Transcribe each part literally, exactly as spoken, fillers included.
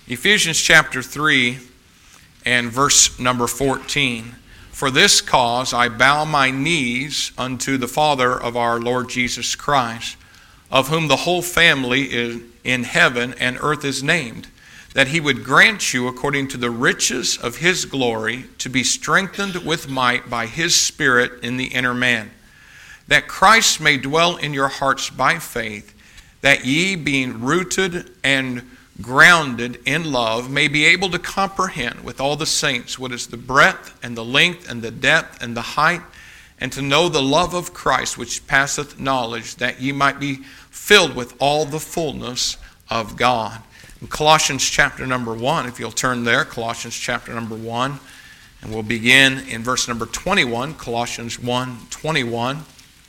Ephesians chapter three and verse number fourteen. For this cause I bow my knees unto the Father of our Lord Jesus Christ, of whom the whole family is in heaven and earth is named, that he would grant you, according to the riches of his glory, to be strengthened with might by his Spirit in the inner man, that Christ may dwell in your hearts by faith, that ye, being rooted and grounded in love, may be able to comprehend with all the saints what is the breadth and the length and the depth and the height, and to know the love of Christ which passeth knowledge, that ye might be filled with all the fullness of God. In Colossians chapter number one, if you'll turn there, Colossians chapter number one, and we'll begin in verse number twenty-one, Colossians one twenty-one.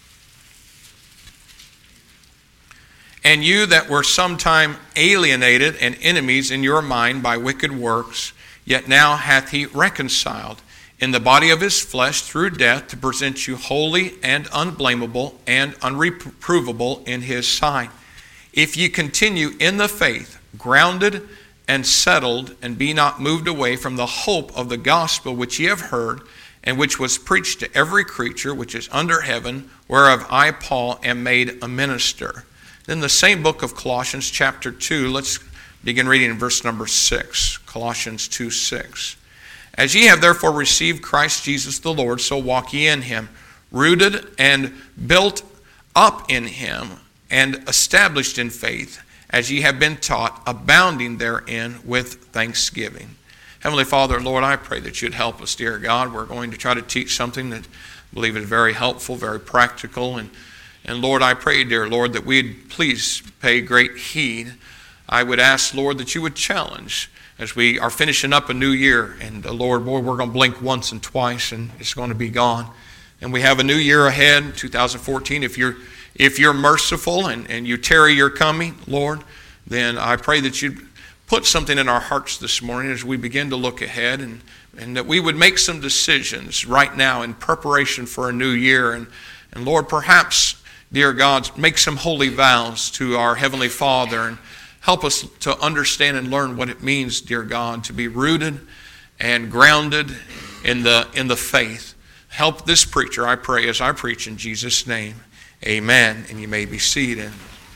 And you that were sometime alienated and enemies in your mind by wicked works, yet now hath he reconciled in the body of his flesh through death, to present you holy and unblameable and unreprovable in his sight. If ye continue in the faith, grounded and settled, and be not moved away from the hope of the gospel which ye have heard, and which was preached to every creature which is under heaven, whereof I, Paul, am made a minister. Then the same book of Colossians chapter two, let's begin reading in verse number six. Colossians two six. As ye have therefore received Christ Jesus the Lord, so walk ye in him, rooted and built up in him, and established in faith, as ye have been taught, abounding therein with thanksgiving. Heavenly Father, Lord, I pray that you'd help us, dear God. We're going to try to teach something that I believe is very helpful, very practical, and And Lord, I pray, dear Lord, that we'd please pay great heed. I would ask, Lord, that you would challenge as we are finishing up a new year. And uh, Lord, boy, we're going to blink once and twice and it's going to be gone. And we have a new year ahead, two thousand fourteen. If you're if you're merciful and, and you tarry your coming, Lord, then I pray that you'd put something in our hearts this morning as we begin to look ahead, and, and that we would make some decisions right now in preparation for a new year. And, and Lord, perhaps, dear God, make some holy vows to our Heavenly Father and help us to understand and learn what it means, dear God, to be rooted and grounded in the in the faith. Help this preacher, I pray, as I preach in Jesus' name. Amen. And you may be seated.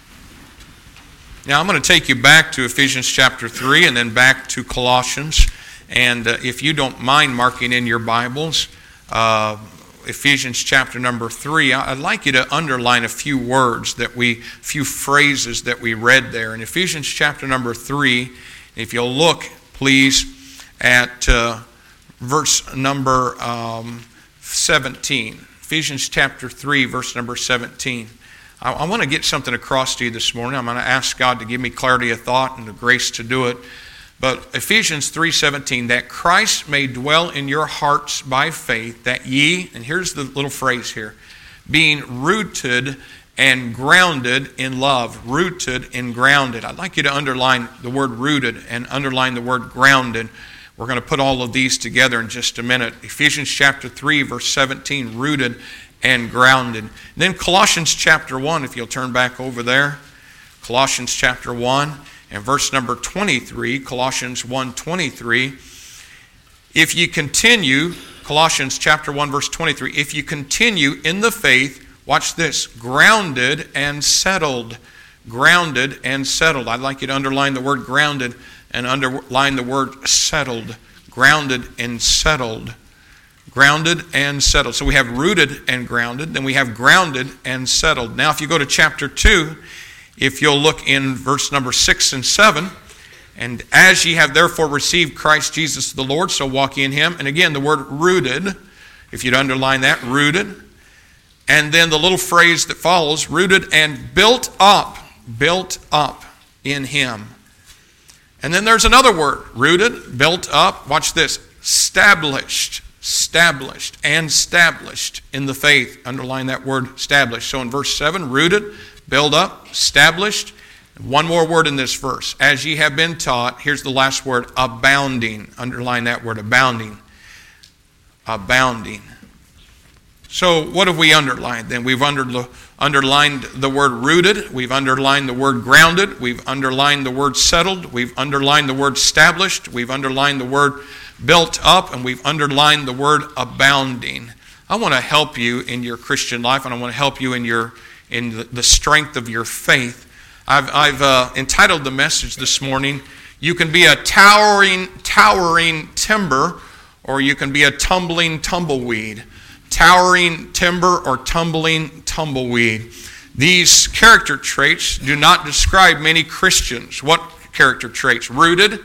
Now I'm going to take you back to Ephesians chapter three and then back to Colossians. And uh, if you don't mind marking in your Bibles, uh, Ephesians chapter number three, I'd like you to underline a few words that we, few phrases that we read there. In Ephesians chapter number three, if you'll look, please, at uh, verse number um, seventeen. Ephesians chapter three, verse number seventeen. I, I want to get something across to you this morning. I'm going to ask God to give me clarity of thought and the grace to do it. But Ephesians three seventeen, that Christ may dwell in your hearts by faith, that ye, and here's the little phrase here, being rooted and grounded in love. Rooted and grounded. I'd like you to underline the word rooted and underline the word grounded. We're going to put all of these together in just a minute. Ephesians chapter three, verse seventeen, rooted and grounded. And then Colossians chapter one, if you'll turn back over there. Colossians chapter one. And verse number twenty-three, Colossians one twenty-three, if you continue, Colossians chapter one, verse twenty-three, if you continue in the faith, watch this, grounded and settled. Grounded and settled. I'd like you to underline the word grounded and underline the word settled. Grounded and settled. Grounded and settled. So we have rooted and grounded, then we have grounded and settled. Now if you go to chapter two, if you'll look in verse number six and seven, and as ye have therefore received Christ Jesus the Lord, so walk ye in him. And again, the word rooted, if you'd underline that, rooted. And then the little phrase that follows, rooted and built up, built up in him. And then there's another word, rooted, built up, watch this, established, established, and established in the faith. Underline that word, established. So in verse seven, rooted, build up, established. One more word in this verse. As ye have been taught, here's the last word, abounding. Underline that word, abounding. Abounding. So what have we underlined then? We've under, underlined the word rooted. We've underlined the word grounded. We've underlined the word settled. We've underlined the word established. We've underlined the word built up. And we've underlined the word abounding. I want to help you in your Christian life, and I want to help you in your in the strength of your faith. I've, I've uh, entitled the message this morning, You Can Be a Towering, Towering Timber, or You Can Be a Tumbling Tumbleweed. Towering timber or tumbling tumbleweed. These character traits do not describe many Christians. What character traits? Rooted,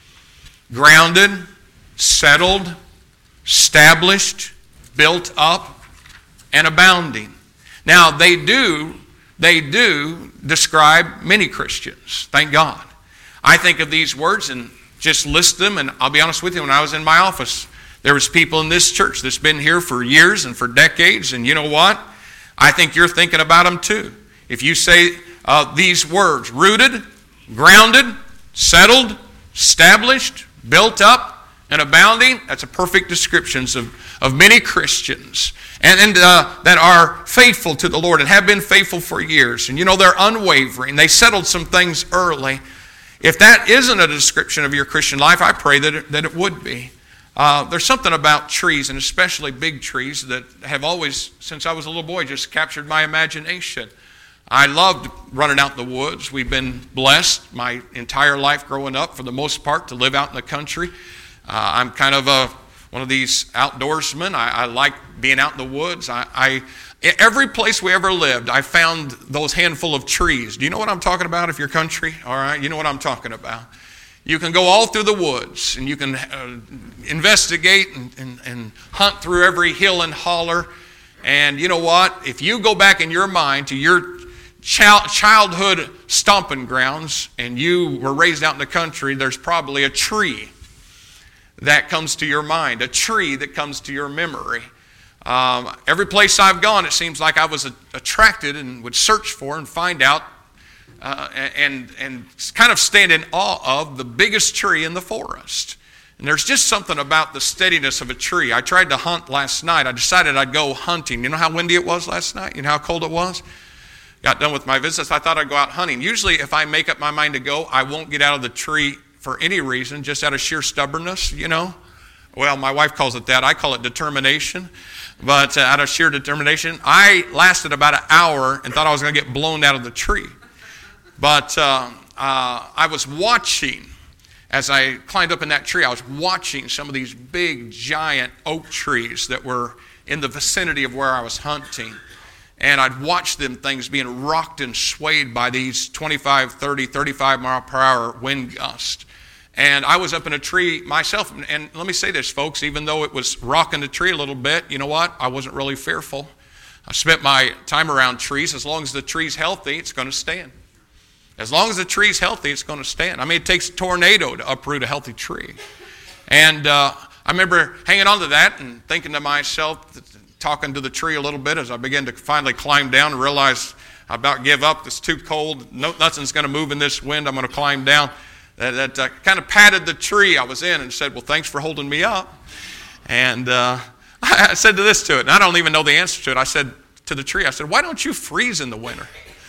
grounded, settled, established, built up, and abounding. Now, they do, they do describe many Christians. Thank God. I think of these words and just list them, and I'll be honest with you, when I was in my office, there was people in this church that's been here for years and for decades, and you know what? I think you're thinking about them too. If you say uh, these words, rooted, grounded, settled, established, built up, and abounding, that's a perfect description of, of many Christians and, and uh, that are faithful to the Lord and have been faithful for years. And you know, they're unwavering. They settled some things early. If that isn't a description of your Christian life, I pray that it, that it would be. Uh, there's something about trees, and especially big trees, that have always, since I was a little boy, just captured my imagination. I loved running out in the woods. We've been blessed my entire life growing up, for the most part, to live out in the country. Uh, I'm kind of a, one of these outdoorsmen. I, I like being out in the woods. I, I every place we ever lived, I found those handful of trees. Do you know what I'm talking about if you're country? All right, you know what I'm talking about. You can go all through the woods, and you can uh, investigate and, and, and hunt through every hill and holler. And you know what? If you go back in your mind to your child, childhood stomping grounds, and you were raised out in the country, there's probably a tree that comes to your mind, a tree that comes to your memory. Um, every place I've gone, it seems like I was a, attracted and would search for and find out uh, and, and kind of stand in awe of the biggest tree in the forest. And there's just something about the steadiness of a tree. I tried to hunt last night. I decided I'd go hunting. You know how windy it was last night? You know how cold it was? Got done with my visits. I thought I'd go out hunting. Usually if I make up my mind to go, I won't get out of the tree for any reason, just out of sheer stubbornness, you know. Well, my wife calls it that. I call it determination. But uh, out of sheer determination, I lasted about an hour and thought I was going to get blown out of the tree. But uh, uh, I was watching, as I climbed up in that tree, I was watching some of these big, giant oak trees that were in the vicinity of where I was hunting. And I'd watch them things being rocked and swayed by these twenty-five, thirty, thirty-five mile per hour wind gusts. And I was up in a tree myself. And let me say this, folks, even though it was rocking the tree a little bit, you know what? I wasn't really fearful. I spent my time around trees. As long as the tree's healthy, it's going to stand. As long as the tree's healthy, it's going to stand. I mean, it takes a tornado to uproot a healthy tree. And uh, I remember hanging on to that and thinking to myself, talking to the tree a little bit as I began to finally climb down and realize I about give up. It's too cold. No, nothing's going to move in this wind. I'm going to climb down. That, that uh, kind of patted the tree I was in and said, well, thanks for holding me up. And uh, I said to this to it, and I don't even know the answer to it. I said to the tree, I said, why don't you freeze in the winter?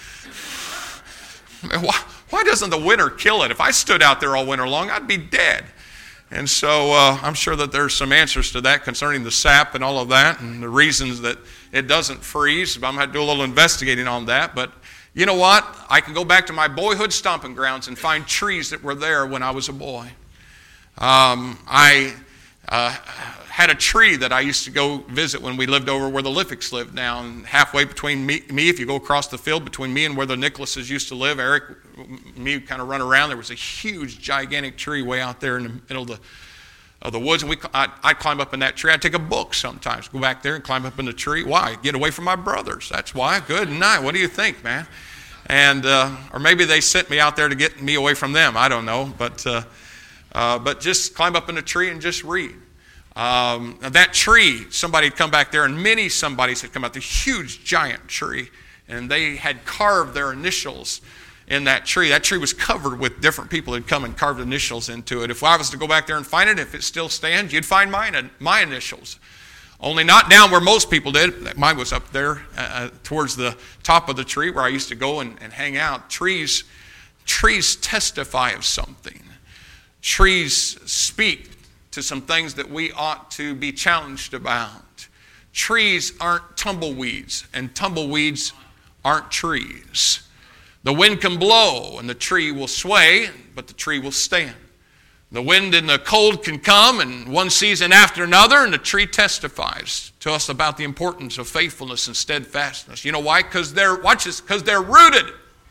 Why, why doesn't the winter kill it? If I stood out there all winter long, I'd be dead. And so uh, I'm sure that there's some answers to that concerning the sap and all of that and the reasons that it doesn't freeze. I'm going to have to do a little investigating on that. But you know what? I can go back to my boyhood stomping grounds and find trees that were there when I was a boy. Um, I uh, had a tree that I used to go visit when we lived over where the Lifficks live now. And halfway between me, me, if you go across the field, between me and where the Nicholases used to live, Eric, me kind of run around, there was a huge, gigantic tree way out there in the middle of the, of the woods. And we, I'd, I'd climb up in that tree. I'd take a book sometimes, go back there and climb up in the tree. Why? Get away from my brothers. That's why. Good night. What do you think, man? And uh, or maybe they sent me out there to get me away from them. I don't know. But uh, uh, but just climb up in a tree and just read. Um, that tree, somebody had come back there, and many somebodies had come out. The huge, giant tree, and they had carved their initials in that tree. That tree was covered with different people who had come and carved initials into it. If I was to go back there and find it, if it still stands, you'd find mine, my initials Only not down where most people did. Mine was up there uh, towards the top of the tree where I used to go and, and hang out. Trees, trees testify of something. Trees speak to some things that we ought to be challenged about. Trees aren't tumbleweeds, and tumbleweeds aren't trees. The wind can blow, and the tree will sway, but the tree will stand. The wind and the cold can come, and one season after another, and the tree testifies to us about the importance of faithfulness and steadfastness. You know why? Because they're, watch this, because they're rooted.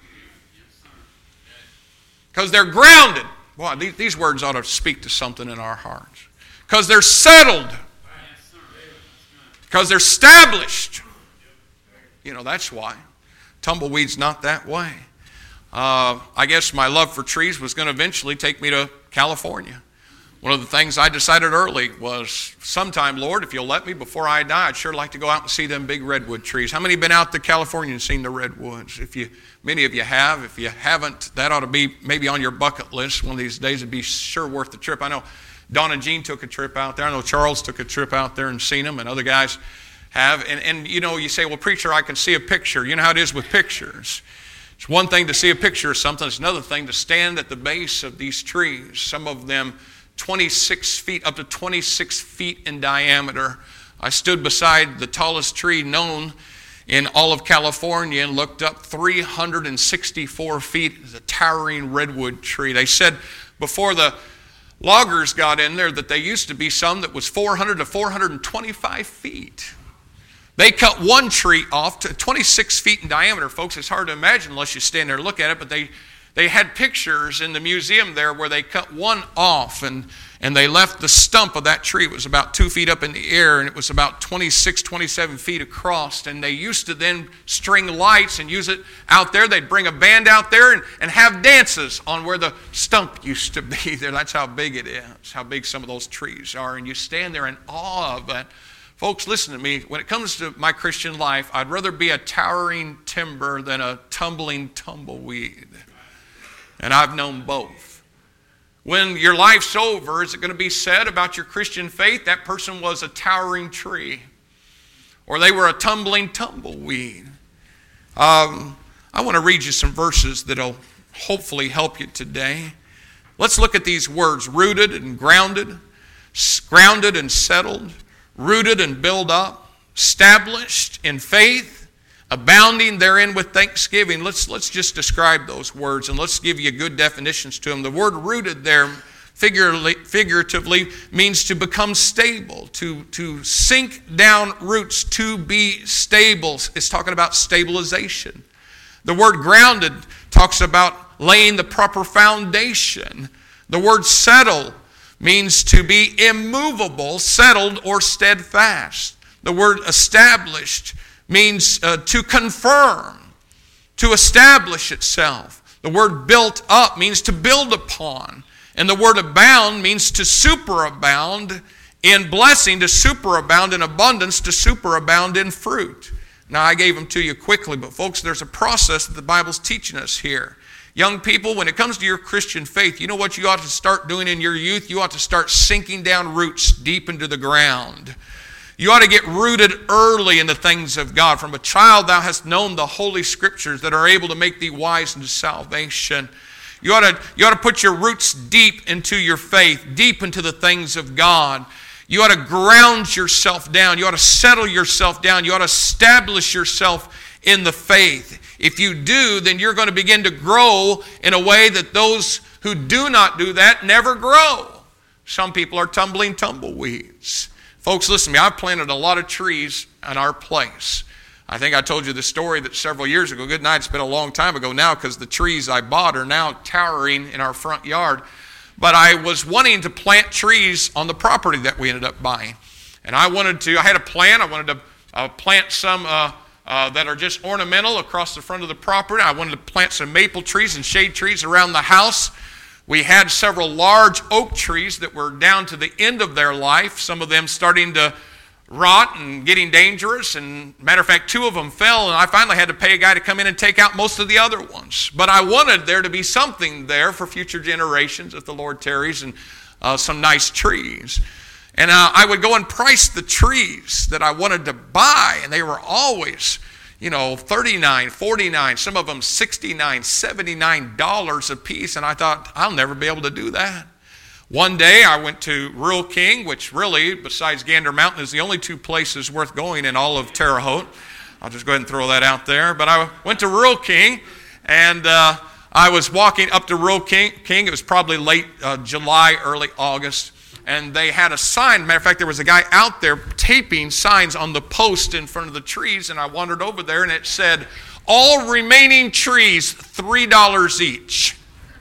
Because they're grounded. Boy, these, these words ought to speak to something in our hearts. Because they're settled. Because they're established. You know, that's why. Tumbleweed's not that way. Uh, I guess my love for trees was going to eventually take me to California. One of the things I decided early was, sometime, Lord, if you'll let me before I die, I'd sure like to go out and see them big redwood trees. How many have been out to California and seen the redwoods? If you, many of you have. If you haven't, that ought to be maybe on your bucket list. One of these days it'd be sure worth the trip. I know Don and Jean took a trip out there. I know Charles took a trip out there and seen them, and other guys have. And, and you know, you say, well, preacher, I can see a picture. You know how it is with pictures. It's one thing to see a picture of something. It's another thing to stand at the base of these trees, some of them twenty-six feet, up to twenty-six feet in diameter. I stood beside the tallest tree known in all of California and looked up three hundred sixty-four feet. It's a towering redwood tree. They said before the loggers got in there that there used to be some that was four hundred to four hundred twenty-five feet. They cut one tree off to twenty-six feet in diameter. Folks, it's hard to imagine unless you stand there and look at it, but they, they had pictures in the museum there where they cut one off and, and they left the stump of that tree. It was about two feet up in the air, and it was about twenty-six, twenty-seven feet across. And they used to then string lights and use it out there. They'd bring a band out there and, and have dances on where the stump used to be there. That's how big it is, how big some of those trees are. And you stand there in awe of it. Folks, listen to me. When it comes to my Christian life, I'd rather be a towering timber than a tumbling tumbleweed. And I've known both. When your life's over, is it going to be said about your Christian faith, that person was a towering tree, or they were a tumbling tumbleweed? Um, I want to read you some verses that will hopefully help you today. Let's look at these words: rooted and grounded, grounded and settled, rooted and built up, established in faith, abounding therein with thanksgiving. Let's, let's just describe those words, and let's give you good definitions to them. The word rooted there figuratively means to become stable, to, to sink down roots, to be stable. It's talking about stabilization. The word grounded talks about laying the proper foundation. The word settle means to be immovable, settled, or steadfast. The word established means uh, to confirm, to establish itself. The word built up means to build upon. And the word abound means to superabound in blessing, to superabound in abundance, to superabound in fruit. Now, I gave them to you quickly, but folks, there's a process that the Bible's teaching us here. Young people, when it comes to your Christian faith, you know what you ought to start doing in your youth? You ought to start sinking down roots deep into the ground. You ought to get rooted early in the things of God. From a child thou hast known the Holy Scriptures that are able to make thee wise unto salvation. You ought to, you ought to put your roots deep into your faith, deep into the things of God. You ought to ground yourself down. You ought to settle yourself down. You ought to establish yourself in the faith. If you do, then you're going to begin to grow in a way that those who do not do that never grow. Some people are tumbling tumbleweeds. Folks, listen to me. I've planted a lot of trees in our place. I think I told you the story that several years ago. Good night. It's been a long time ago now, because the trees I bought are now towering in our front yard. But I was wanting to plant trees on the property that we ended up buying. And I wanted to, I had a plan. I wanted to uh, plant some uh, uh, that are just ornamental across the front of the property. I wanted to plant some maple trees and shade trees around the house. We had several large oak trees that were down to the end of their life, some of them starting to rot and getting dangerous. And matter of fact, two of them fell, and I finally had to pay a guy to come in and take out most of the other ones. But I wanted there to be something there for future generations, if the Lord tarries, and uh, some nice trees. And uh, I would go and price the trees that I wanted to buy, and they were always, you know, thirty-nine, forty-nine, some of them sixty-nine, seventy-nine dollars a piece. And I thought, I'll never be able to do that. One day I went to Rural King, which really, besides Gander Mountain, is the only two places worth going in all of Terre Haute. I'll just go ahead and throw that out there. But I went to Rural King, and uh, I was walking up to Rural King. King. It was probably late uh, July, early August. And they had a sign. Matter of fact, there was a guy out there taping signs on the post in front of the trees. And I wandered over there, and it said, all remaining trees, three dollars each.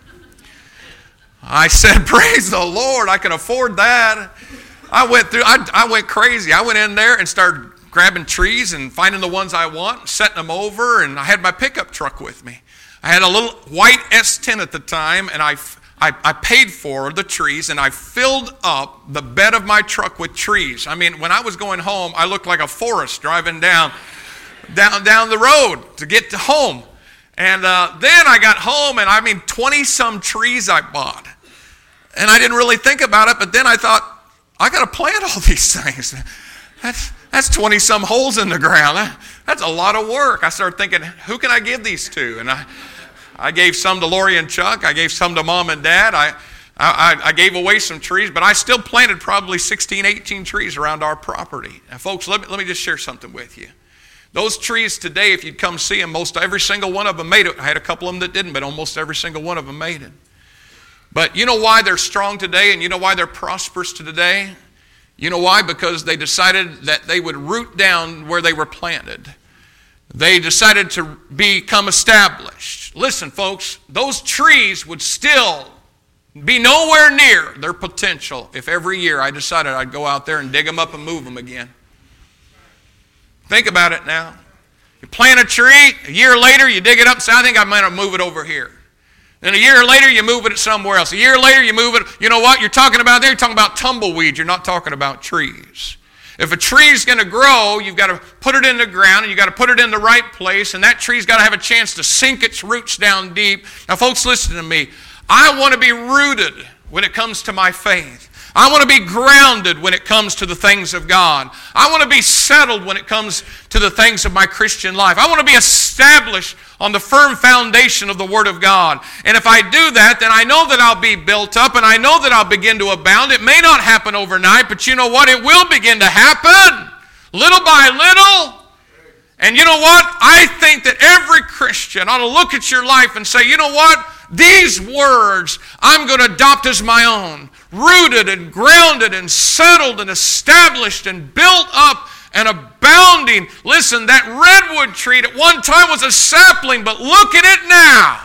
I said, praise the Lord, I can afford that. I went through, I, I went crazy. I went in there and started grabbing trees and finding the ones I want, setting them over, and I had my pickup truck with me. I had a little white S ten at the time, and I, I, I paid for the trees, and I filled up the bed of my truck with trees. I mean, when I was going home, I looked like a forest driving down, down, down the road to get to home. And uh, then I got home, and I mean, twenty-some trees I bought. And I didn't really think about it, but then I thought, I got to plant all these things. That's that's twenty-some holes in the ground. That, that's a lot of work. I started thinking, who can I give these to? And I, I gave some to Lori and Chuck. I gave some to Mom and Dad. I, I, I gave away some trees, but I still planted probably sixteen, eighteen trees around our property. Now, folks, let me, let me just share something with you. Those trees today, if you'd come see them, most every single one of them made it. I had a couple of them that didn't, but almost every single one of them made it. But you know why they're strong today, and you know why they're prosperous today? You know why? Because they decided that they would root down where they were planted. They decided to become established. Listen, folks, those trees would still be nowhere near their potential if every year I decided I'd go out there and dig them up and move them again. Think about it now. You plant a tree, a year later you dig it up and say, I think I'm going to move it over here. Then a year later you move it somewhere else. A year later you move it. You know what you're talking about there? You're talking about tumbleweeds. You're not talking about trees. If a tree is going to grow, you've got to put it in the ground, and you've got to put it in the right place, and that tree's got to have a chance to sink its roots down deep. Now, folks, listen to me. I want to be rooted when it comes to my faith. I want to be grounded when it comes to the things of God. I want to be settled when it comes to the things of my Christian life. I want to be established on the firm foundation of the Word of God. And if I do that, then I know that I'll be built up, and I know that I'll begin to abound. It may not happen overnight, but you know what? It will begin to happen little by little. And you know what? I think that every Christian ought to look at your life and say, you know what? These words I'm going to adopt as my own. Rooted and grounded and settled and established and built up and abounding. Listen, that redwood tree at one time was a sapling, but look at it now.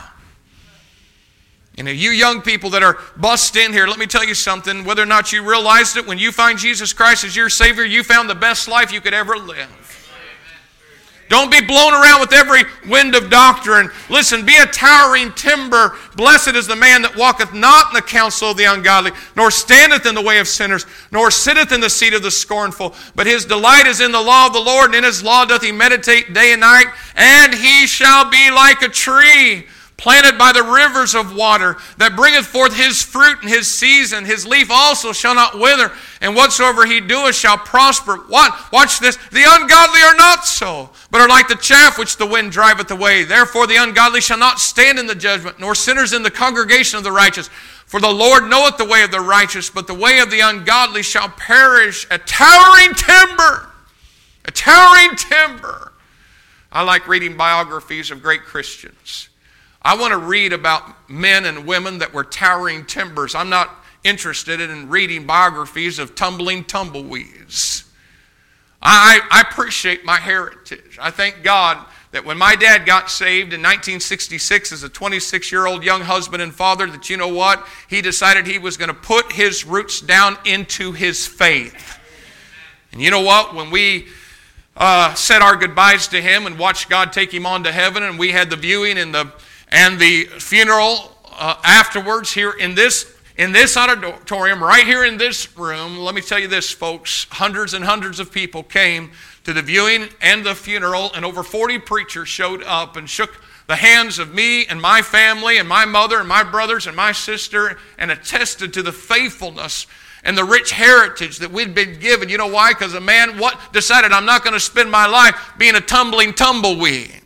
You know, you young people that are bussed in here, let me tell you something. Whether or not you realized it, when you find Jesus Christ as your Savior, you found the best life you could ever live. Don't be blown around with every wind of doctrine. Listen, be a towering timber. Blessed is the man that walketh not in the counsel of the ungodly, nor standeth in the way of sinners, nor sitteth in the seat of the scornful. But his delight is in the law of the Lord, and in his law doth he meditate day and night. And he shall be like a tree planted by the rivers of water, that bringeth forth his fruit in his season. His leaf also shall not wither, and whatsoever he doeth shall prosper. What? Watch this. The ungodly are not so, but are like the chaff which the wind driveth away. Therefore the ungodly shall not stand in the judgment, nor sinners in the congregation of the righteous. For the Lord knoweth the way of the righteous, but the way of the ungodly shall perish. A towering timber. A towering timber. I like reading biographies of great Christians. I want to read about men and women that were towering timbers. I'm not interested in reading biographies of tumbling tumbleweeds. I, I appreciate my heritage. I thank God that when my dad got saved in nineteen sixty-six as a twenty-six-year-old young husband and father, that you know what? He decided he was going to put his roots down into his faith. And you know what? When we uh, said our goodbyes to him and watched God take him on to heaven, and we had the viewing and the And the funeral uh, afterwards here in this in this auditorium, right here in this room, let me tell you this, folks, hundreds and hundreds of people came to the viewing and the funeral, and over forty preachers showed up and shook the hands of me and my family and my mother and my brothers and my sister, and attested to the faithfulness and the rich heritage that we'd been given. You know why? Because a man what decided, I'm not going to spend my life being a tumbling tumbleweed.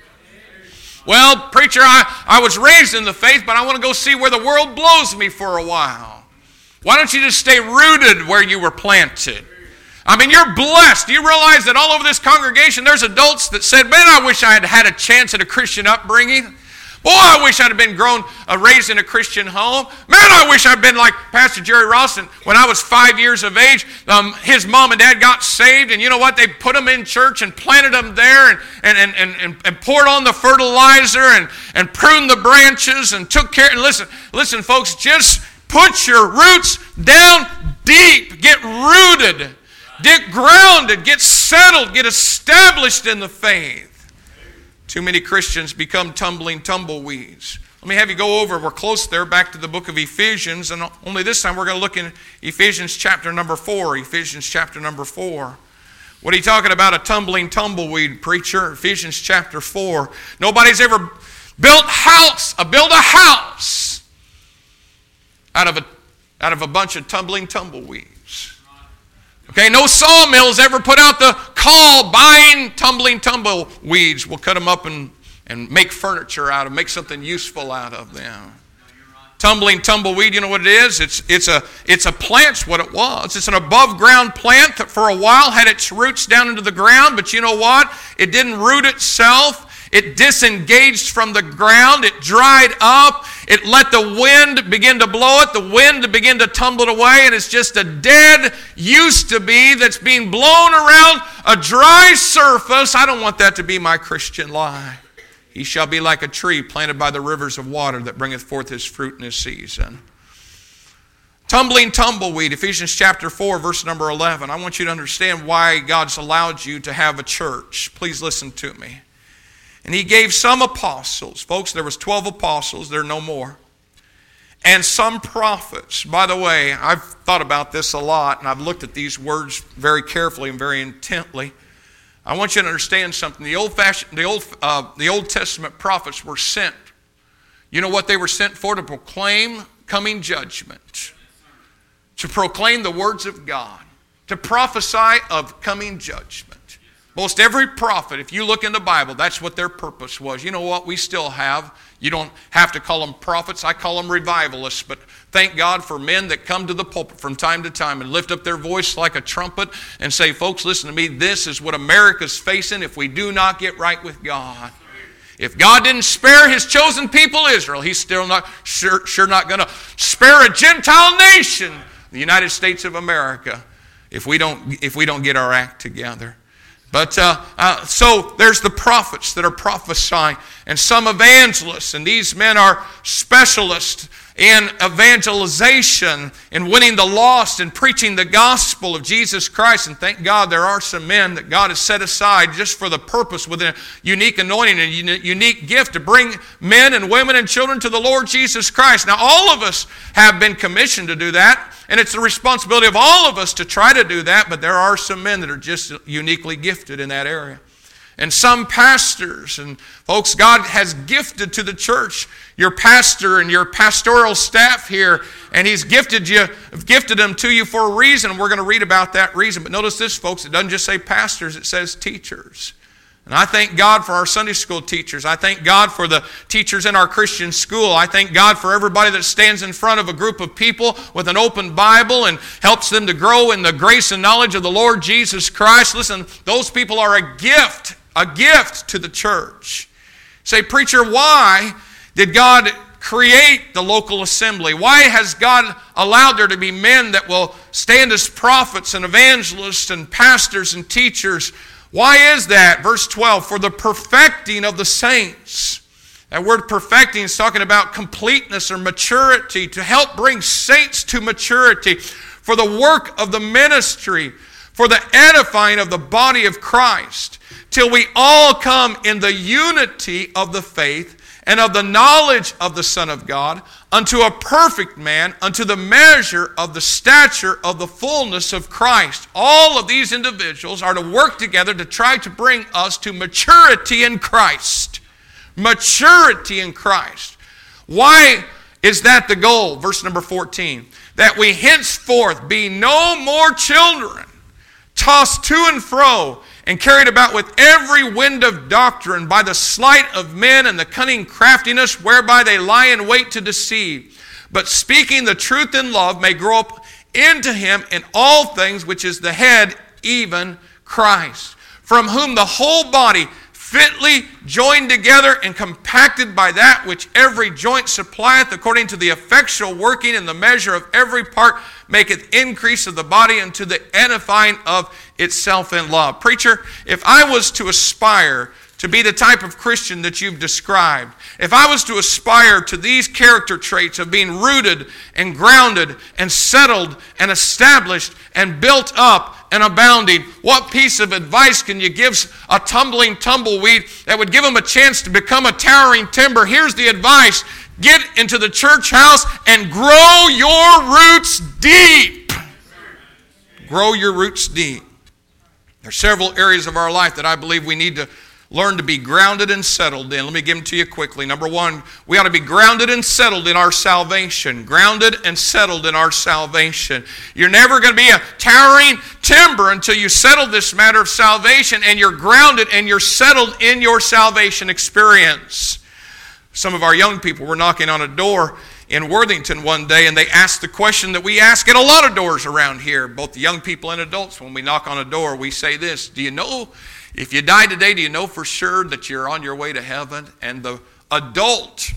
Well, preacher, I, I was raised in the faith, but I want to go see where the world blows me for a while. Why don't you just stay rooted where you were planted? I mean, you're blessed. Do you realize that all over this congregation there's adults that said, man, I wish I had had a chance at a Christian upbringing. Boy, I wish I'd have been grown, uh, raised in a Christian home. Man, I wish I'd been like Pastor Jerry Rawson. When I was five years of age, um, his mom and dad got saved, and you know what? They put him in church and planted him there and, and, and, and, and, and poured on the fertilizer and, and pruned the branches and took care. And listen, listen, folks, just put your roots down deep. Get rooted. Get grounded. Get settled. Get established in the faith. Too many Christians become tumbling tumbleweeds. Let me have you go over, we're close there, back to the book of Ephesians, and only this time we're going to look in Ephesians chapter number four. Ephesians chapter number four. What are you talking about, a tumbling tumbleweed, preacher? Ephesians chapter four. Nobody's ever built house, a built a house out of a, out of a bunch of tumbling tumbleweeds. Okay, no sawmills ever put out the call, buying tumbling tumbleweeds. We'll cut them up and, and make furniture out of them, make something useful out of them. Tumbling tumbleweed, you know what it is? It's, it's, a, it's a plant's what it was. It's an above ground plant that for a while had its roots down into the ground, but you know what? It didn't root itself. It disengaged from the ground. It dried up. It let the wind begin to blow it. The wind begin to tumble it away. And it's just a dead used to be that's being blown around a dry surface. I don't want that to be my Christian life. He shall be like a tree planted by the rivers of water that bringeth forth his fruit in his season. Tumbling tumbleweed, Ephesians chapter four, verse number eleven. I want you to understand why God's allowed you to have a church. Please listen to me. And he gave some apostles. Folks, there was twelve apostles. There are no more. And some prophets. By the way, I've thought about this a lot, and I've looked at these words very carefully and very intently. I want you to understand something. The old fashioned, the old, uh, the Old Testament prophets were sent. You know what they were sent for? To proclaim coming judgment. To proclaim the words of God. To prophesy of coming judgment. Most every prophet, if you look in the Bible, that's what their purpose was. You know what? We still have. You don't have to call them prophets. I call them revivalists. But thank God for men that come to the pulpit from time to time and lift up their voice like a trumpet and say, folks, listen to me. This is what America's facing if we do not get right with God. If God didn't spare his chosen people, Israel, he's still not sure, sure not going to spare a Gentile nation, the United States of America, if we don't, if we don't get our act together. But uh, uh, so there's the prophets that are prophesying and some evangelists. And these men are specialists in evangelization, in winning the lost and preaching the gospel of Jesus Christ. And thank God there are some men that God has set aside just for the purpose with a unique anointing and a unique gift to bring men and women and children to the Lord Jesus Christ. Now all of us have been commissioned to do that. And it's the responsibility of all of us to try to do that, but there are some men that are just uniquely gifted in that area. And some pastors, and folks, God has gifted to the church your pastor and your pastoral staff here, and he's gifted you, gifted them to you for a reason. We're going to read about that reason. But notice this, folks, it doesn't just say pastors, it says teachers. And I thank God for our Sunday school teachers. I thank God for the teachers in our Christian school. I thank God for everybody that stands in front of a group of people with an open Bible and helps them to grow in the grace and knowledge of the Lord Jesus Christ. Listen, those people are a gift, a gift to the church. Say, preacher, why did God create the local assembly? Why has God allowed there to be men that will stand as prophets and evangelists and pastors and teachers? Why is that? Verse twelve, for the perfecting of the saints. That word perfecting is talking about completeness or maturity, to help bring saints to maturity, for the work of the ministry, for the edifying of the body of Christ, till we all come in the unity of the faith and of the knowledge of the Son of God, unto a perfect man, unto the measure of the stature of the fullness of Christ. All of these individuals are to work together to try to bring us to maturity in Christ. Maturity in Christ. Why is that the goal? Verse number fourteen. That we henceforth be no more children, tossed to and fro, and carried about with every wind of doctrine by the sleight of men and the cunning craftiness whereby they lie in wait to deceive. But speaking the truth in love may grow up into him in all things, which is the head, even Christ, from whom the whole body fitly joined together and compacted by that which every joint supplieth, according to the effectual working in the measure of every part, maketh increase of the body unto the edifying of itself in love. Preacher, if I was to aspire to be the type of Christian that you've described, if I was to aspire to these character traits of being rooted and grounded and settled and established and built up and abounding, what piece of advice can you give a tumbling tumbleweed that would give him a chance to become a towering timber? Here's the advice. Get into the church house and grow your roots deep. Grow your roots deep. There are several areas of our life that I believe we need to learn to be grounded and settled in. Let me give them to you quickly. Number one, we ought to be grounded and settled in our salvation. Grounded and settled in our salvation. You're never going to be a towering timber until you settle this matter of salvation and you're grounded and you're settled in your salvation experience. Some of our young people were knocking on a door in Worthington one day, and they asked the question that we ask at a lot of doors around here, both the young people and adults. When we knock on a door, we say this: do you know, if you die today, do you know for sure that you're on your way to heaven? And the adult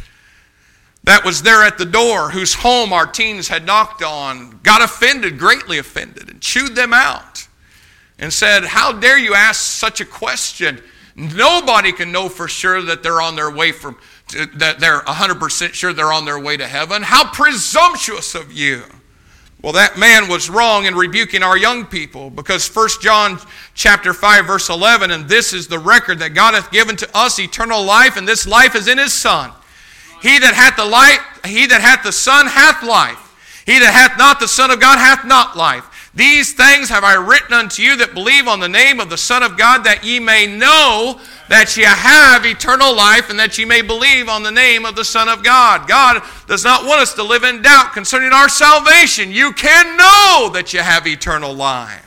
that was there at the door, whose home our teens had knocked on, got offended, greatly offended, and chewed them out and said, how dare you ask such a question? Nobody can know for sure that they're on their way from, that they're one hundred percent sure they're on their way to heaven. How presumptuous of you. Well, that man was wrong in rebuking our young people, because First John chapter five verse eleven, and this is the record that God hath given to us eternal life, and this life is in his Son. He that hath the light, he that hath the Son hath life. He that hath not the Son of God hath not life. These things have I written unto you that believe on the name of the Son of God, that ye may know that ye have eternal life, and that ye may believe on the name of the Son of God. God does not want us to live in doubt concerning our salvation. You can know that you have eternal life.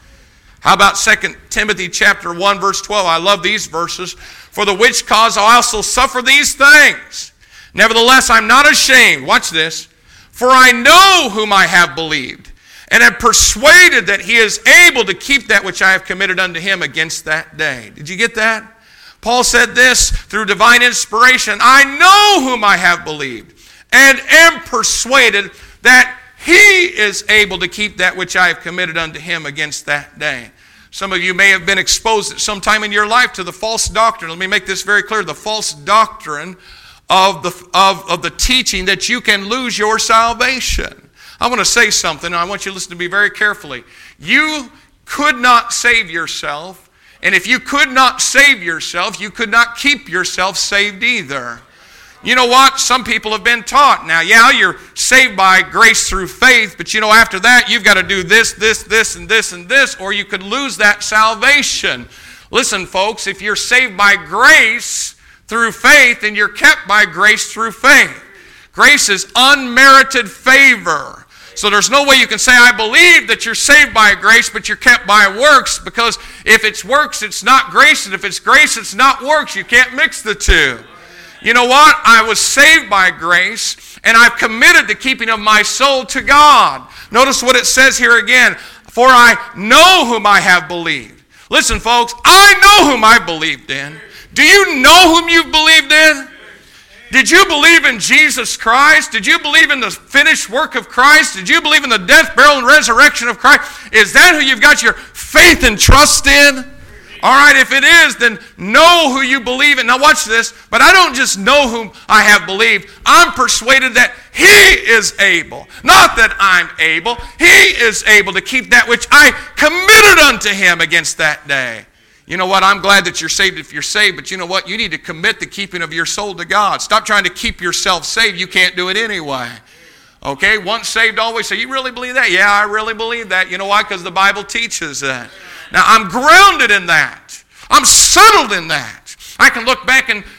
How about Second Timothy chapter one verse twelve? I love these verses. For the which cause I also suffer these things. Nevertheless, I'm not ashamed. Watch this. For I know whom I have believed, and am persuaded that he is able to keep that which I have committed unto him against that day. Did you get that? Paul said this through divine inspiration: I know whom I have believed, and am persuaded that he is able to keep that which I have committed unto him against that day. Some of you may have been exposed at some time in your life to the false doctrine. Let me make this very clear. The false doctrine of the, of, of the teaching that you can lose your salvation. I want to say something, and I want you to listen to me very carefully. You could not save yourself. And if you could not save yourself, you could not keep yourself saved either. You know what? Some people have been taught. Now, yeah, you're saved by grace through faith, but you know, after that, you've got to do this, this, this, and this, and this, or you could lose that salvation. Listen, folks, if you're saved by grace through faith, then you're kept by grace through faith. Grace is unmerited favor. So there's no way you can say, I believe that you're saved by grace, but you're kept by works, because if it's works, it's not grace, and if it's grace, it's not works. You can't mix the two. You know what? I was saved by grace, and I've committed the keeping of my soul to God. Notice what it says here again. For I know whom I have believed. Listen, folks, I know whom I believed in. Do you know whom you've believed in? Did you believe in Jesus Christ? Did you believe in the finished work of Christ? Did you believe in the death, burial, and resurrection of Christ? Is that who you've got your faith and trust in? All right, if it is, then know who you believe in. Now watch this. But I don't just know whom I have believed. I'm persuaded that he is able. Not that I'm able. He is able to keep that which I committed unto him against that day. You know what? I'm glad that you're saved if you're saved, but you know what? You need to commit the keeping of your soul to God. Stop trying to keep yourself saved. You can't do it anyway. Okay? Once saved, always saved. You really believe that? Yeah, I really believe that. You know why? Because the Bible teaches that. Now, I'm grounded in that. I'm settled in that. I can look back and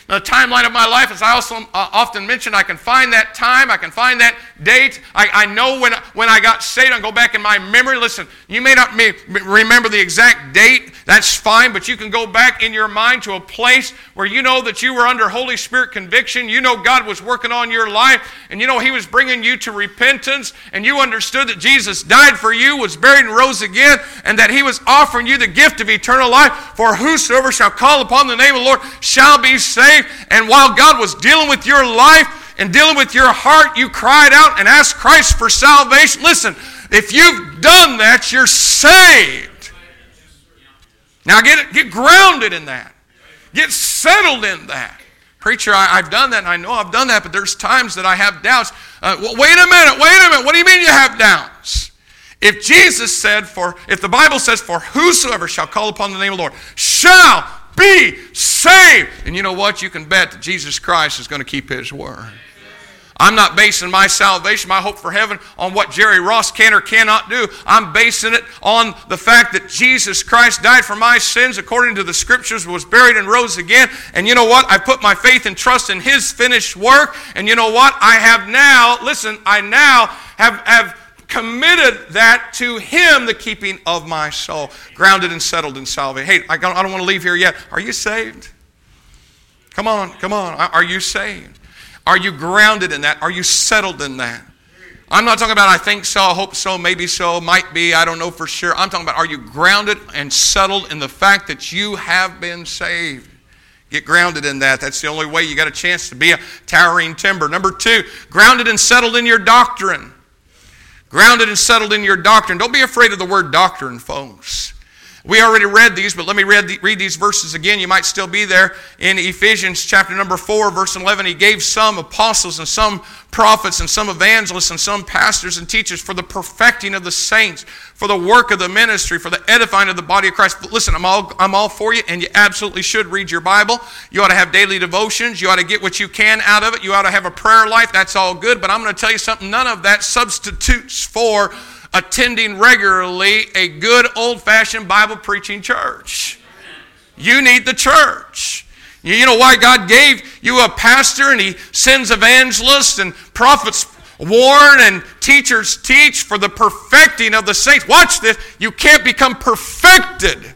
the timeline of my life, as I also uh, often mention, I can find that time, I can find that date. I, I know when, when I got saved. I can go back in my memory. Listen, you may not me, remember the exact date. That's fine, but you can go back in your mind to a place where you know that you were under Holy Spirit conviction. You know God was working on your life, and you know He was bringing you to repentance, and you understood that Jesus died for you, was buried and rose again, and that He was offering you the gift of eternal life. For whosoever shall call upon the name of the Lord shall be saved. And while God was dealing with your life and dealing with your heart, you cried out and asked Christ for salvation. Listen, if you've done that, you're saved. Now get, get grounded in that. Get settled in that. Preacher, I, I've done that, and I know I've done that, but there's times that I have doubts. Uh, well, wait a minute, wait a minute. What do you mean you have doubts? If Jesus said, for if the Bible says, for whosoever shall call upon the name of the Lord shall be saved. And you know what? You can bet that Jesus Christ is going to keep His word. I'm not basing my salvation, my hope for heaven, on what Jerry Ross can or cannot do. I'm basing it on the fact that Jesus Christ died for my sins according to the Scriptures, was buried and rose again. And you know what? I put my faith and trust in His finished work. And you know what? I have now, listen, I now have, have committed that to Him, the keeping of my soul, grounded and settled in salvation. Hey, I don't, I don't want to leave here yet. Are you saved? Come on, come on. Are you saved? Are you grounded in that? Are you settled in that? I'm not talking about I think so, I hope so, maybe so, might be, I don't know for sure. I'm talking about are you grounded and settled in the fact that you have been saved? Get grounded in that. That's the only way you got a chance to be a towering timber. Number two, grounded and settled in your doctrine. Grounded and settled in your doctrine. Don't be afraid of the word doctrine, folks. We already read these, but let me read, the, read these verses again. You might still be there in Ephesians chapter number four, verse eleven. He gave some apostles and some prophets and some evangelists and some pastors and teachers for the perfecting of the saints, for the work of the ministry, for the edifying of the body of Christ. But listen, I'm all, I'm all for you, and you absolutely should read your Bible. You ought to have daily devotions. You ought to get what you can out of it. You ought to have a prayer life. That's all good. But I'm going to tell you something. None of that substitutes for attending regularly a good old-fashioned Bible preaching church. You need the church. You know why God gave you a pastor, and He sends evangelists and prophets warn and teachers teach for the perfecting of the saints. Watch this. You can't become perfected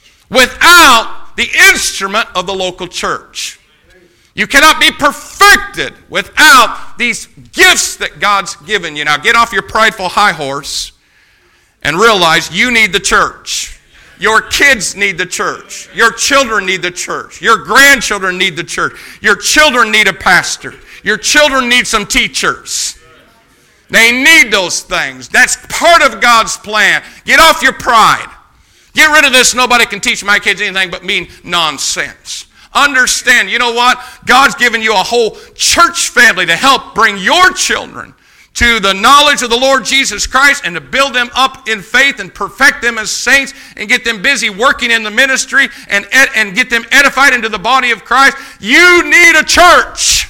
without the instrument of the local church. You cannot be perfected without these gifts that God's given you. Now get off your prideful high horse and realize you need the church. Your kids need the church. Your children need the church. Your grandchildren need the church. Your children need a pastor. Your children need some teachers. They need those things. That's part of God's plan. Get off your pride. Get rid of this, nobody can teach my kids anything but mean nonsense. Understand, you know what? God's given you a whole church family to help bring your children to the knowledge of the Lord Jesus Christ and to build them up in faith and perfect them as saints and get them busy working in the ministry and, ed- and get them edified into the body of Christ. You need a church.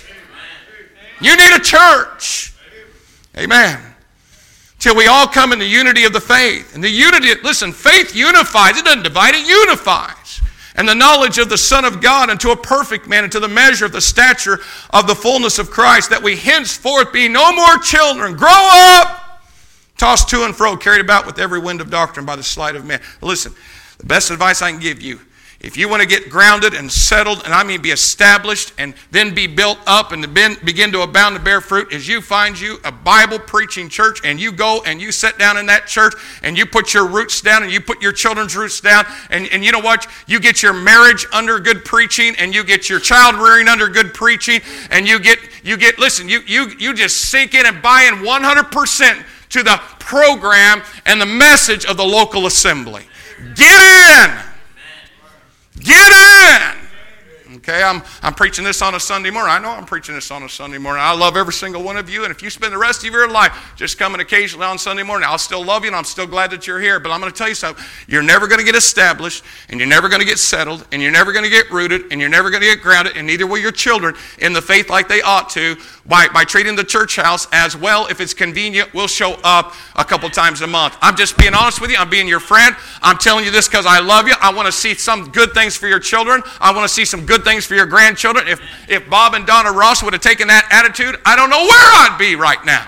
You need a church. Amen. Till we all come in the unity of the faith. And the unity, listen, faith unifies. It doesn't divide, it unifies. And the knowledge of the Son of God unto a perfect man, unto the measure of the stature of the fullness of Christ, that we henceforth be no more children. Grow up, tossed to and fro, carried about with every wind of doctrine by the sleight of men. Listen, the best advice I can give you, if you want to get grounded and settled, and I mean be established and then be built up and begin to abound and bear fruit, is you find you a Bible-preaching church and you go and you sit down in that church and you put your roots down and you put your children's roots down, and, and you know what? You get your marriage under good preaching, and you get your child rearing under good preaching, and you get, you get listen, you, you, you just sink in and buy in one hundred percent to the program and the message of the local assembly. Get in! Get in! Okay, I'm I'm preaching this on a Sunday morning. I know I'm preaching this on a Sunday morning. I love every single one of you, and if you spend the rest of your life just coming occasionally on Sunday morning, I'll still love you, and I'm still glad that you're here. But I'm going to tell you something. You're never going to get established, and you're never going to get settled, and you're never going to get rooted, and you're never going to get grounded, and neither will your children in the faith like they ought to by, by treating the church house as well. If it's convenient, we'll show up a couple times a month. I'm just being honest with you. I'm being your friend. I'm telling you this because I love you. I want to see some good things for your children. I want to see some good good things for your grandchildren. If, if Bob and Donna Ross would have taken that attitude, I don't know where I'd be right now.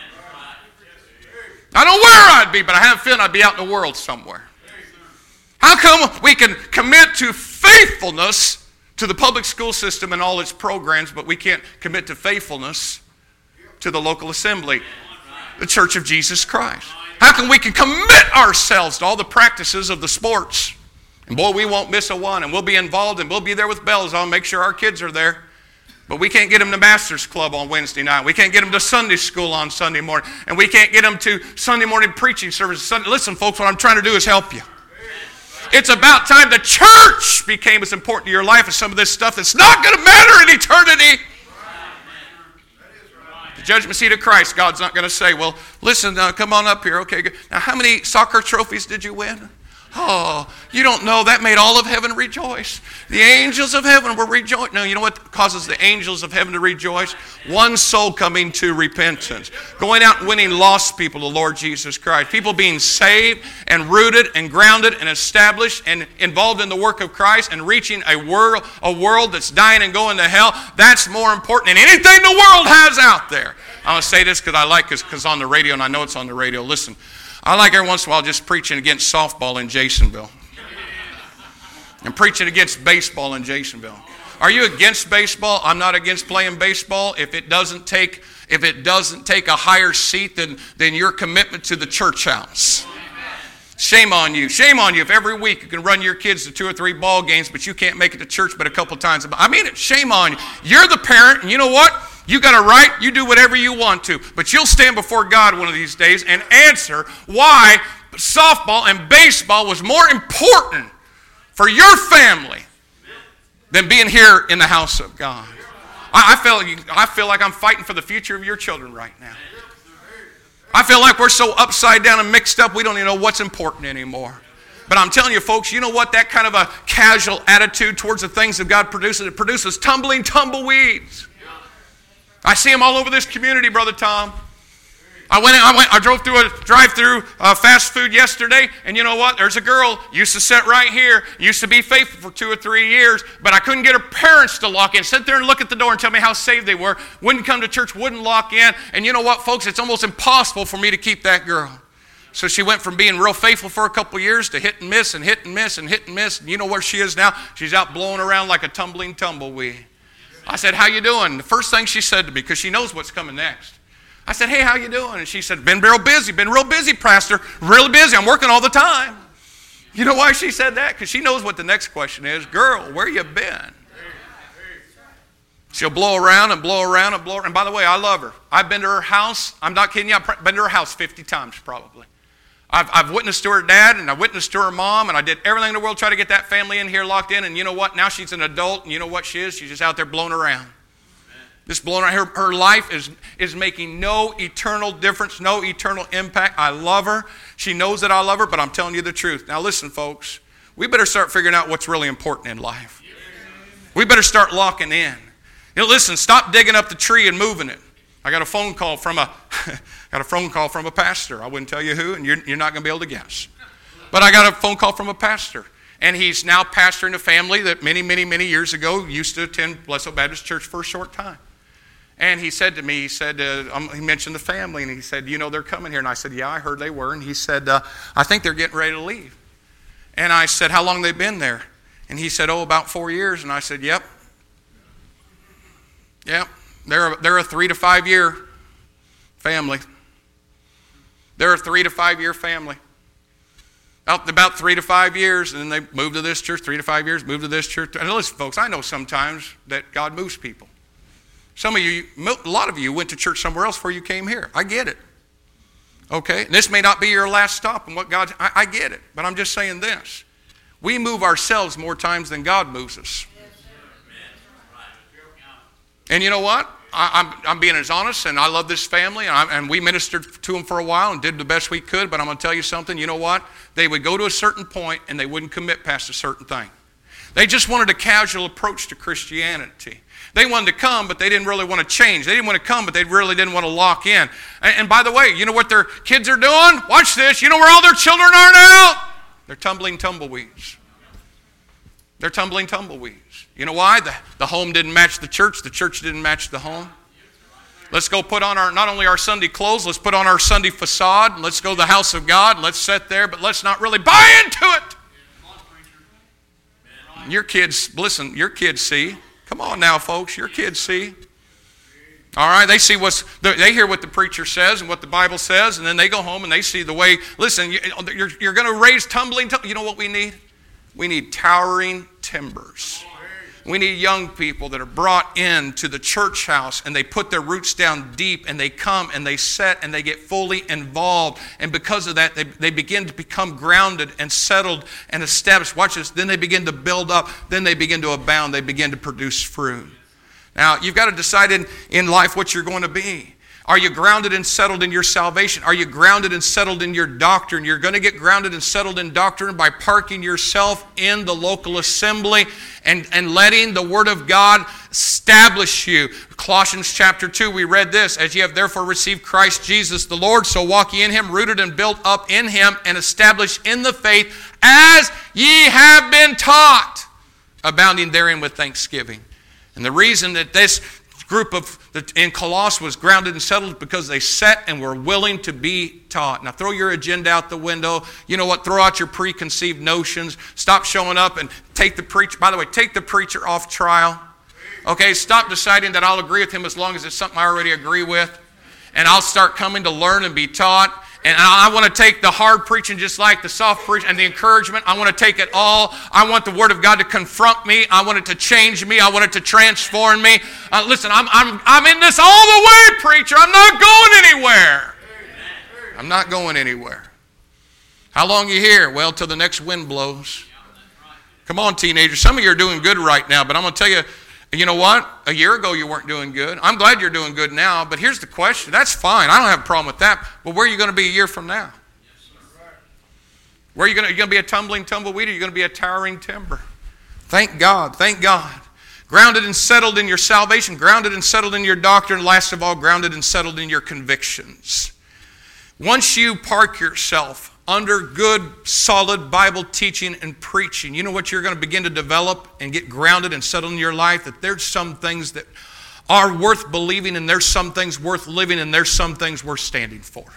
I don't know where I'd be, but I have a feeling I'd be out in the world somewhere. How come we can commit to faithfulness to the public school system and all its programs, but we can't commit to faithfulness to the local assembly, the Church of Jesus Christ? How come we can commit ourselves to all the practices of the sports? And boy, we won't miss a one, and we'll be involved, and we'll be there with bells on, make sure our kids are there. But we can't get them to Masters Club on Wednesday night. We can't get them to Sunday school on Sunday morning. And we can't get them to Sunday morning preaching services. Listen, folks, what I'm trying to do is help you. It's about time the church became as important to your life as some of this stuff that's not going to matter in eternity. The judgment seat of Christ, God's not going to say, well, listen, uh, come on up here. Okay, good. Now, how many soccer trophies did you win? Oh, you don't know. That made all of heaven rejoice. The angels of heaven were rejoicing. No, you know what causes the angels of heaven to rejoice? One soul coming to repentance. Going out and winning lost people to the Lord Jesus Christ. People being saved and rooted and grounded and established and involved in the work of Christ and reaching a world, a world that's dying and going to hell. That's more important than anything the world has out there. I'm going to say this because I like it because on the radio, and I know it's on the radio. Listen. I like every once in a while just preaching against softball in Jasonville. And preaching against baseball in Jasonville. Are you against baseball? I'm not against playing baseball if it doesn't take if it doesn't take a higher seat than, than your commitment to the church house. Shame on you. Shame on you if every week you can run your kids to two or three ball games, but you can't make it to church but a couple times. I mean it. Shame on you. You're the parent, and you know what? You got a right, you do whatever you want to, but you'll stand before God one of these days and answer why softball and baseball was more important for your family than being here in the house of God. I, I, feel, I feel like I'm fighting for the future of your children right now. I feel like we're so upside down and mixed up we don't even know what's important anymore. But I'm telling you, folks, you know what? That kind of a casual attitude towards the things that God produces, it produces tumbling tumbleweeds. I see them all over this community, Brother Tom. I went, I went, I drove through a drive-through uh, fast food yesterday, and you know what? There's a girl used to sit right here, used to be faithful for two or three years, but I couldn't get her parents to lock in. Sit there and look at the door and tell me how saved they were. Wouldn't come to church, wouldn't lock in, and you know what, folks? It's almost impossible for me to keep that girl. So she went from being real faithful for a couple of years to hit and miss and hit and miss and hit and miss. And you know where she is now? She's out blowing around like a tumbling tumbleweed. I said, how you doing? The first thing she said to me, because she knows what's coming next. I said, hey, how you doing? And she said, been real busy, been real busy, Pastor. Really busy. I'm working all the time. You know why she said that? Because she knows what the next question is. Girl, where you been? She'll blow around and blow around and blow around. And by the way, I love her. I've been to her house. I'm not kidding you. I've been to her house fifty times probably. I've, I've witnessed to her dad, and I witnessed to her mom, and I did everything in the world to try to get that family in here locked in. And you know what? Now she's an adult, and you know what she is? She's just out there blowing around. Amen. Just blowing around. Her, her life is, is making no eternal difference, no eternal impact. I love her. She knows that I love her, but I'm telling you the truth. Now listen, folks. We better start figuring out what's really important in life. We better start locking in. You know, listen, stop digging up the tree and moving it. I got a phone call from a got a phone call from a pastor. I wouldn't tell you who, and you're, you're not going to be able to guess. But I got a phone call from a pastor, and he's now pastoring a family that many, many, many years ago used to attend Blessed Oak Baptist Church for a short time. And he said to me, he said, uh, um, he mentioned the family, and he said, you know, they're coming here. And I said, yeah, I heard they were. And he said, uh, I think they're getting ready to leave. And I said, how long have they been there? And he said, oh, about four years. And I said, yep. Yep. They're a, they're a three to five year family. They're a three to five year family. About, about three to five years, and then they moved to this church, three to five years, moved to this church. And listen, folks, I know sometimes that God moves people. Some of you, a lot of you went to church somewhere else before you came here. I get it. Okay? And this may not be your last stop in what God, I, I get it. But I'm just saying this. We move ourselves more times than God moves us. And you know what? I, I'm, I'm being as honest, and I love this family, and, I, and we ministered to them for a while and did the best we could, but I'm going to tell you something. You know what? They would go to a certain point, and they wouldn't commit past a certain thing. They just wanted a casual approach to Christianity. They wanted to come, but they didn't really want to change. They didn't want to come, but they really didn't want to lock in. And, and by the way, you know what their kids are doing? Watch this. You know where all their children are now? They're tumbling tumbleweeds. They're tumbling tumbleweeds. You know why? The, the home didn't match the church. The church didn't match the home. Let's go put on our, not only our Sunday clothes, let's put on our Sunday facade, and let's go to the house of God, and let's sit there, but let's not really buy into it. Your kids, listen, your kids see. Come on now, folks, your kids see. All right, they see what's, they hear what the preacher says and what the Bible says, and then they go home and they see the way, listen, you're, you're going to raise tumbling, you know what we need? We need towering timbers. We need young people that are brought into the church house and they put their roots down deep and they come and they set and they get fully involved. And because of that, they, they begin to become grounded and settled and established. Watch this. Then they begin to build up. Then they begin to abound. They begin to produce fruit. Now, you've got to decide in, in life what you're going to be. Are you grounded and settled in your salvation? Are you grounded and settled in your doctrine? You're going to get grounded and settled in doctrine by parking yourself in the local assembly and, and letting the Word of God establish you. Colossians chapter two, we read this, as ye have therefore received Christ Jesus the Lord, so walk ye in Him, rooted and built up in Him, and established in the faith, as ye have been taught, abounding therein with thanksgiving. And the reason that this group of in Colossus was grounded and settled because they sat and were willing to be taught. Now throw your agenda out the window. You know what? Throw out your preconceived notions. Stop showing up and take the preacher. By the way, take the preacher off trial. Okay, stop deciding that I'll agree with him as long as it's something I already agree with. And I'll start coming to learn and be taught. And I want to take the hard preaching just like the soft preaching and the encouragement. I want to take it all. I want the Word of God to confront me. I want it to change me. I want it to transform me. Uh, listen, I'm, I'm, I'm in this all the way, preacher. I'm not going anywhere. I'm not going anywhere. How long are you here? Well, till the next wind blows. Come on, teenagers. Some of you are doing good right now, but I'm going to tell you, you know what? A year ago you weren't doing good. I'm glad you're doing good now, but here's the question. That's fine. I don't have a problem with that. But where are you going to be a year from now? Where are you going to, are you going to be a tumbling tumbleweed or are you going to be a towering timber? Thank God. Thank God. Grounded and settled in your salvation. Grounded and settled in your doctrine. Last of all, grounded and settled in your convictions. Once you park yourself under good, solid Bible teaching and preaching, you know what you're going to begin to develop and get grounded and settled in your life? That there's some things that are worth believing, and there's some things worth living, and there's some things worth standing for.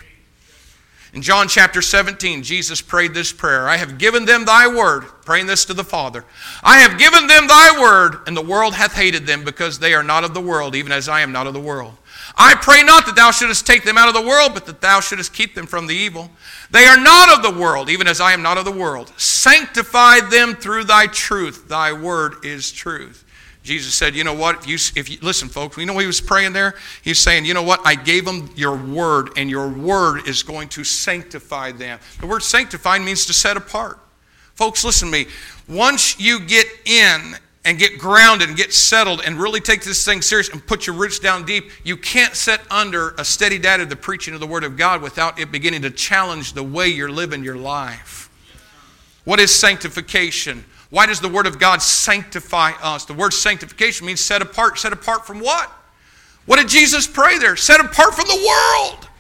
In John chapter seventeen, Jesus prayed this prayer. I have given them thy word, praying this to the Father. I have given them thy word, and the world hath hated them, because they are not of the world, even as I am not of the world. I pray not that thou shouldest take them out of the world, but that thou shouldest keep them from the evil. They are not of the world, even as I am not of the world. Sanctify them through thy truth. Thy word is truth. Jesus said, you know what? If you, if you listen, folks, you know what he was praying there? He's saying, you know what? I gave them your word, and your word is going to sanctify them. The word sanctify means to set apart. Folks, listen to me. Once you get in and get grounded and get settled and really take this thing serious and put your roots down deep, you can't sit under a steady diet of the preaching of the Word of God without it beginning to challenge the way you're living your life. What is sanctification? Why does the Word of God sanctify us? The word sanctification means set apart. Set apart from what? What did Jesus pray there? Set apart from the world.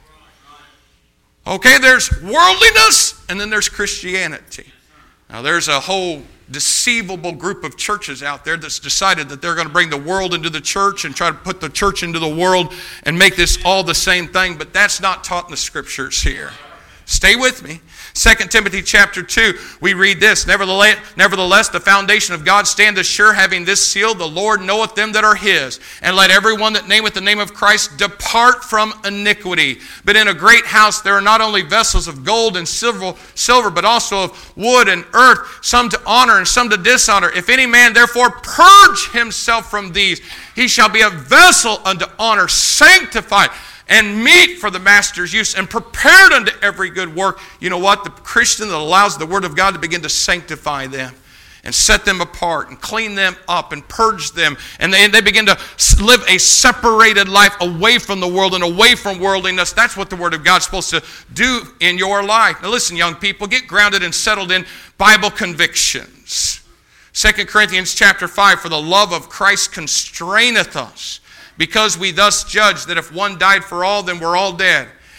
Okay, there's worldliness and then there's Christianity. Now there's a whole deceivable group of churches out there that's decided that they're going to bring the world into the church and try to put the church into the world and make this all the same thing, but that's not taught in the scriptures here. Stay with me. Second Timothy chapter two, we read this. Nevertheless, nevertheless, the foundation of God standeth sure, having this seal, the Lord knoweth them that are his. And let everyone that nameth the name of Christ depart from iniquity. But in a great house there are not only vessels of gold and silver, silver, but also of wood and earth, some to honor and some to dishonor. If any man therefore purge himself from these, he shall be a vessel unto honor, sanctified, and meet for the master's use, and prepared unto every good work. You know what? The Christian that allows the Word of God to begin to sanctify them and set them apart and clean them up and purge them. And they, they begin to live a separated life away from the world and away from worldliness. That's what the Word of God's supposed to do in your life. Now listen, young people, get grounded and settled in Bible convictions. Second Corinthians chapter five, for the love of Christ constraineth us, because we thus judge that if one died for all, then we're all dead.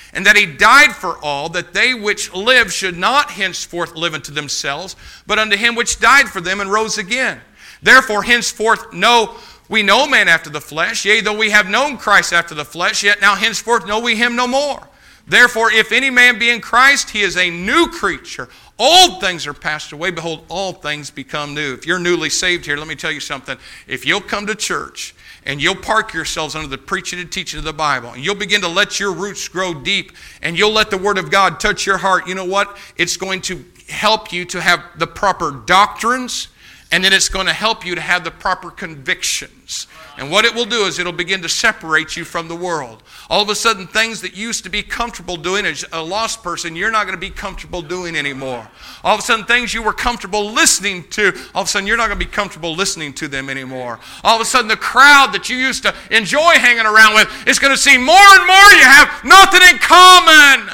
and that he died for all, that they which live should not henceforth live unto themselves, but unto him which died for them and rose again. Therefore henceforth know we no man after the flesh, yea, though we have known Christ after the flesh, yet now henceforth know we him no more. Therefore, if any man be in Christ, he is a new creature. Old things are passed away. Behold, all things become new. If you're newly saved here, let me tell you something. If you'll come to church and you'll park yourselves under the preaching and teaching of the Bible, and you'll begin to let your roots grow deep, and you'll let the Word of God touch your heart, you know what? It's going to help you to have the proper doctrines, and then it's going to help you to have the proper convictions. And what it will do is it'll begin to separate you from the world. All of a sudden, things that you used to be comfortable doing as a lost person, you're not going to be comfortable doing anymore. All of a sudden, things you were comfortable listening to, all of a sudden, you're not going to be comfortable listening to them anymore. All of a sudden, the crowd that you used to enjoy hanging around with is going to see more and more you have nothing in common.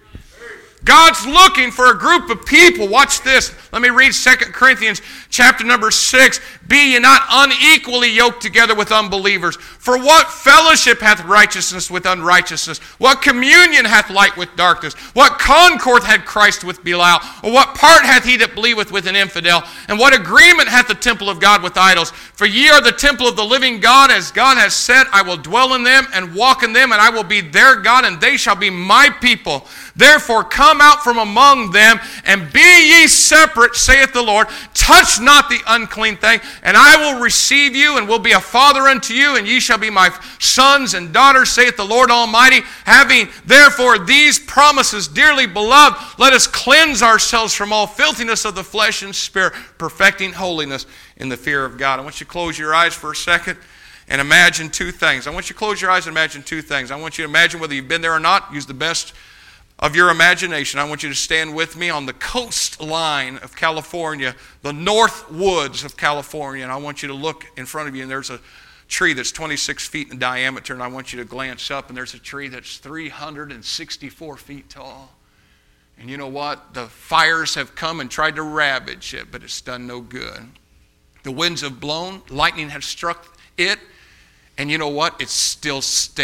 God's looking for a group of people. Watch this. Let me read Second Corinthians chapter number six. Be ye not unequally yoked together with unbelievers. For what fellowship hath righteousness with unrighteousness? What communion hath light with darkness? What concord had Christ with Belial? Or what part hath he that believeth with an infidel? And what agreement hath the temple of God with idols? For ye are the temple of the living God, as God has said, I will dwell in them and walk in them, and I will be their God, and they shall be my people. Therefore come out from among them, and be ye separate, saith the Lord. Touch not the unclean thing, and I will receive you, and will be a father unto you, and ye shall be my sons and daughters, saith the Lord Almighty. Having therefore these promises, dearly beloved, let us cleanse ourselves from all filthiness of the flesh and spirit, perfecting holiness in the fear of God. I want you to close your eyes for a second and imagine two things. I want you to close your eyes and imagine two things. I want you to imagine whether you've been there or not. Use the best of your imagination. I want you to stand with me on the coastline of California, the north woods of California, and I want you to look in front of you, and there's a tree that's twenty-six feet in diameter, and I want you to glance up, and there's a tree that's three hundred sixty-four feet tall. And you know what? The fires have come and tried to ravage it, but it's done no good. The winds have blown, lightning has struck it, and you know what? It still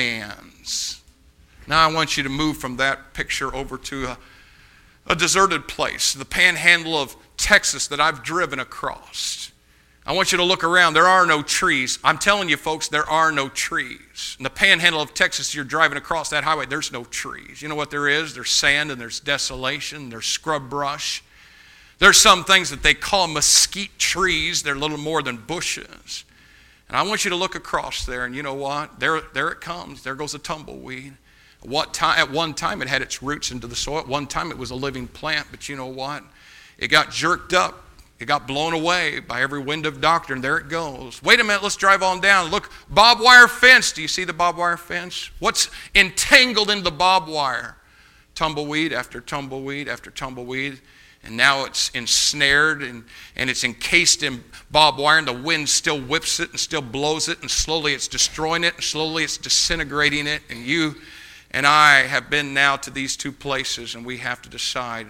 stands. Now I want you to move from that picture over to a, a deserted place, the panhandle of Texas that I've driven across. I want you to look around. There are no trees. I'm telling you, folks, there are no trees. In the panhandle of Texas, you're driving across that highway, there's no trees. You know what there is? There's sand and there's desolation. There's scrub brush. There's some things that they call mesquite trees. They're little more than bushes. And I want you to look across there, and you know what? There, there it comes. There goes a tumbleweed. What time, at one time it had its roots into the soil. At one time it was a living plant, but you know what? It got jerked up. It got blown away by every wind of doctrine. There it goes. Wait a minute, let's drive on down. Look, barbed wire fence. Do you see the barbed wire fence? What's entangled in the barbed wire? Tumbleweed after tumbleweed after tumbleweed. And now it's ensnared and, and it's encased in barbed wire, and the wind still whips it and still blows it, and slowly it's destroying it, and slowly it's disintegrating it. And you and I have been now to these two places, and we have to decide,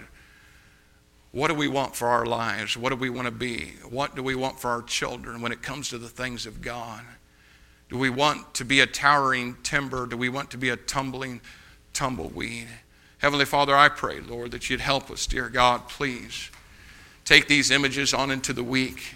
what do we want for our lives? What do we want to be? What do we want for our children when it comes to the things of God? Do we want to be a towering timber? Do we want to be a tumbling tumbleweed? Heavenly Father, I pray, Lord, that you'd help us, dear God, please. Take these images on into the week.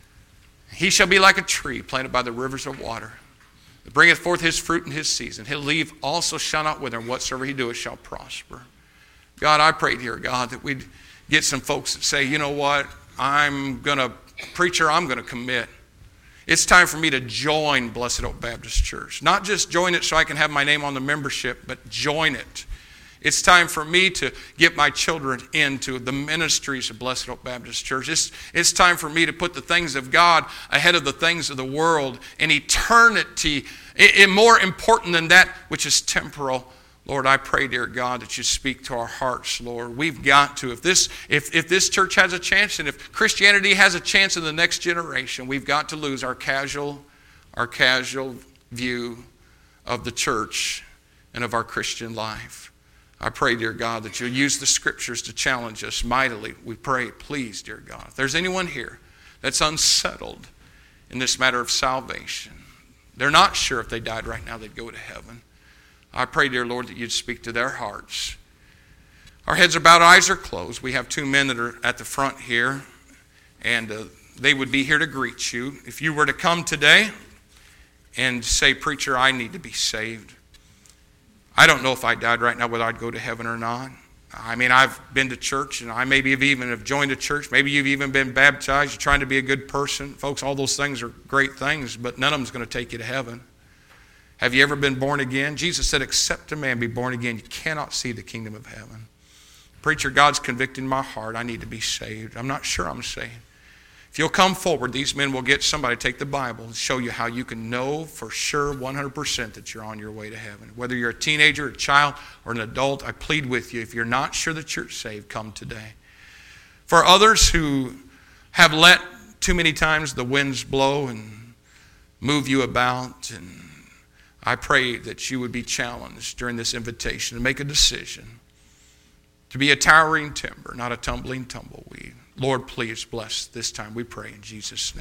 He shall be like a tree planted by the rivers of water, that bringeth forth his fruit in his season. His leaf also shall not wither, and whatsoever he doeth shall prosper. God, I pray, dear God, that we'd get some folks that say, you know what, I'm going to, preacher, I'm going to commit. It's time for me to join Blessed Oak Baptist Church. Not just join it so I can have my name on the membership, but join it. It's time for me to get my children into the ministries of Blessed Oak Baptist Church. It's, it's time for me to put the things of God ahead of the things of the world, and eternity is more important than that which is temporal. Lord, I pray, dear God, that you speak to our hearts, Lord. We've got to. If this, if, if this church has a chance, and if Christianity has a chance in the next generation, we've got to lose our casual, our casual view of the church and of our Christian life. I pray, dear God, that you'll use the scriptures to challenge us mightily. We pray, please, dear God. If there's anyone here that's unsettled in this matter of salvation, they're not sure if they died right now they'd go to heaven. I pray, dear Lord, that you'd speak to their hearts. Our heads are bowed, eyes are closed. We have two men that are at the front here, and uh, they would be here to greet you. If you were to come today and say, preacher, I need to be saved. I don't know if I died right now whether I'd go to heaven or not. I mean, I've been to church, and I maybe have even have joined a church. Maybe you've even been baptized. You're trying to be a good person. Folks, all those things are great things, but none of them's going to take you to heaven. Have you ever been born again? Jesus said, except a man be born again, you cannot see the kingdom of heaven. Preacher, God's convicting my heart. I need to be saved. I'm not sure I'm saved. If you'll come forward, these men will get somebody to take the Bible and show you how you can know for sure one hundred percent that you're on your way to heaven. Whether you're a teenager, a child, or an adult, I plead with you, if you're not sure that you're saved, come today. For others who have let too many times the winds blow and move you about, and I pray that you would be challenged during this invitation to make a decision to be a towering timber, not a tumbling tumbleweed. Lord, please bless this time, we pray in Jesus' name.